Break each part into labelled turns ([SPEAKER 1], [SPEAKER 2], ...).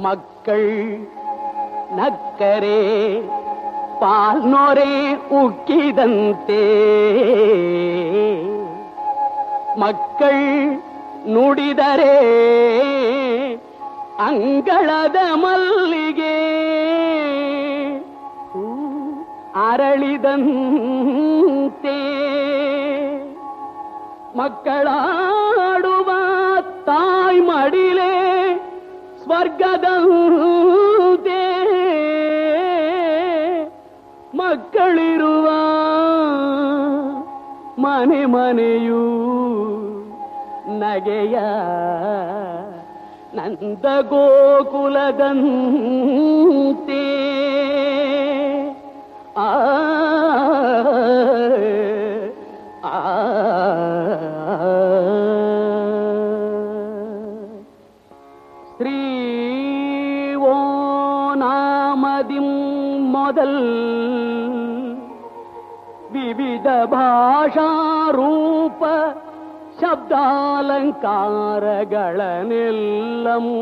[SPEAKER 1] ಮಕ್ಕಳ್ ನಕ್ಕರೆ ಪಾಲ್ನೊರೆ ಉಕ್ಕಿದಂತೆ, ಮಕ್ಕಳ್ ನುಡಿದರೆ ಅಂಗಳದ ಮಲ್ಲಿಗೆ ಅರಳಿದಂತೆ, ಮಕ್ಕಳಾಡುವ ತಾಯಿ ಮಡಿಲೆ ಸ್ವರ್ಗದಂತೆ, ಮಕ್ಕಳಿರುವ ಮನೆ ಮನೆಯೂ ನಗೆಯ ನಂದ ಗೋಕುಲದಂತೆ. ಆ ശ്രീ ഓ നാമദിം ಮೊದಲ್ ವಿವಿಧ ಭಾಷಾರೂಪ ಶಬ್ದಾಲಂಕಾರಗಳನ್ನೆಲ್ಲಮೂ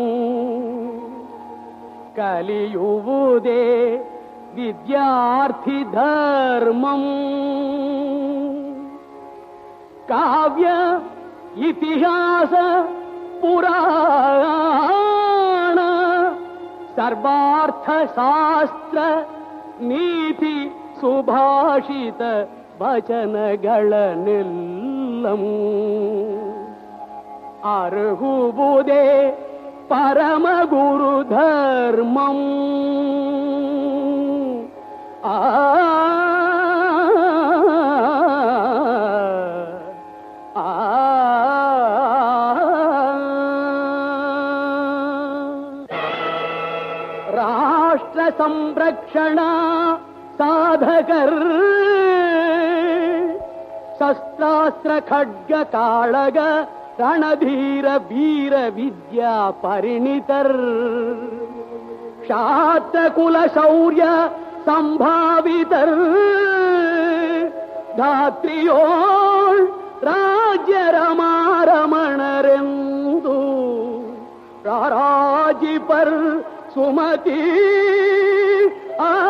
[SPEAKER 1] ಕಲಿಯುವುದೇ ವಿದ್ಯಾರ್ಥಿ ಧರ್ಮಂ. ಕಾವ್ಯ ಇತಿಹಾಸ ಪುರಾಣ ಸರ್ವಾರ್ಥ ಶಾಸ್ತ್ರ ನೀತಿ ಸುಭಾಷಿತ ವಚನಗಳನ್ನೆಲ್ಲಮೂ ಅರ್ಹುವುದೇ ಪರಮ ಗುರು ಧರ್ಮಂ. ಆ ರಾಷ್ಟ್ರ ಸಂರಕ್ಷಣಾ ಸಾಧಕರ್ ಶಸ್ತ್ರಾಸ್ತ್ರ ಖಡ್ಗ ಕಾಳಗ ರಣಧೀರ ವೀರ ವಿದ್ಯಾ ಪರಿಣಿತರ್, ಕ್ಷಾತ್ರ ಕುಲ ಶೌರ್ಯ ಸಂಭಾವಿತರ್, ಧಾತ್ರಿಯೋಳ್ ರಾಜ್ಯ ರಮಾರಮಣರೆಂದು ರಾರಾಜಿಪರ್ ಸುಮತಿ. ಆ